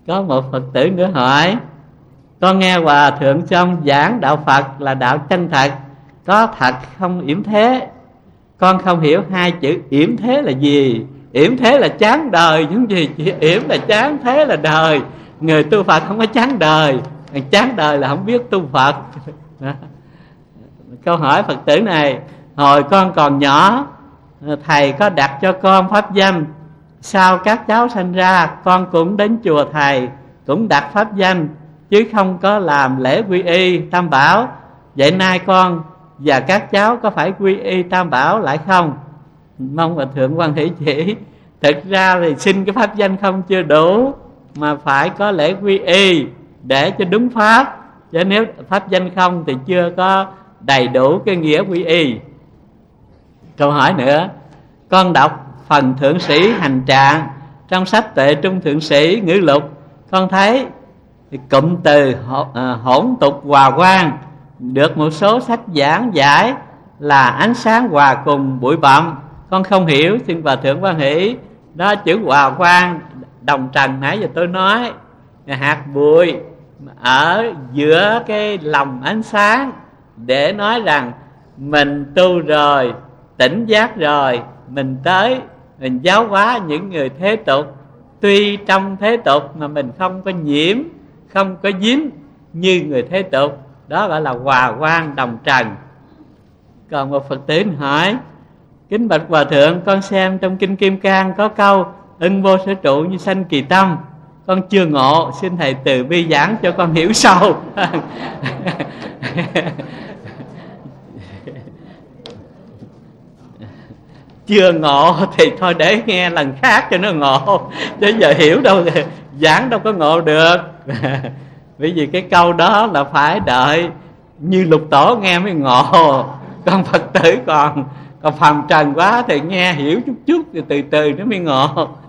Có một Phật tử nữa hỏi: con nghe Hòa Thượng trong giảng đạo Phật là đạo chân thật, có thật không yểm thế. Con không hiểu hai chữ yểm thế là gì. Yểm thế là chán đời chứ gì, yểm là chán, thế là đời. Người tu Phật không có chán đời, chán đời là không biết tu Phật. Câu hỏi Phật tử này: hồi con còn nhỏ, thầy có đặt cho con pháp danh. Sau các cháu sanh ra, con cũng đến chùa thầy, cũng đặt pháp danh, chứ không có làm lễ quy y Tam Bảo. Vậy nay con và các cháu có phải quy y Tam Bảo lại không? Mong Hòa Thượng quan hỷ chỉ. Thực ra thì xin cái pháp danh không chưa đủ, mà phải có lễ quy y để cho đúng pháp. Chứ nếu pháp danh không thì chưa có đầy đủ cái nghĩa quy y. Câu hỏi nữa: con đọc phần Thượng Sĩ Hành Trạng trong sách Tuệ Trung Thượng Sĩ Ngữ Lục, con thấy cụm từ hỗn tục hòa quang được một số sách giảng giải là ánh sáng hòa cùng bụi bặm. Con không hiểu, xin Hòa Thượng quan hỷ. Đó, chữ hòa quang đồng trần nãy giờ tôi nói, hạt bụi ở giữa cái lòng ánh sáng, để nói rằng mình tu rồi, tỉnh giác rồi, mình tới mình giáo hóa những người thế tục. Tuy trong thế tục mà mình không có nhiễm, không có dính như người thế tục, đó gọi là hòa quang đồng trần. Còn một Phật tử hỏi: kính bạch Hòa Thượng, con xem trong Kinh Kim Cang có câu ưng vô sở trụ như sanh kỳ tâm, con chưa ngộ, xin thầy từ bi giảng cho con hiểu sâu. Chưa ngộ thì thôi để nghe lần khác cho nó ngộ, chứ giờ hiểu đâu, giảng đâu có ngộ được. Bởi vì cái câu đó là phải đợi như Lục Tổ nghe mới ngộ. Còn Phật tử còn phàm trần quá thì nghe hiểu chút chút thì từ từ nó mới ngộ.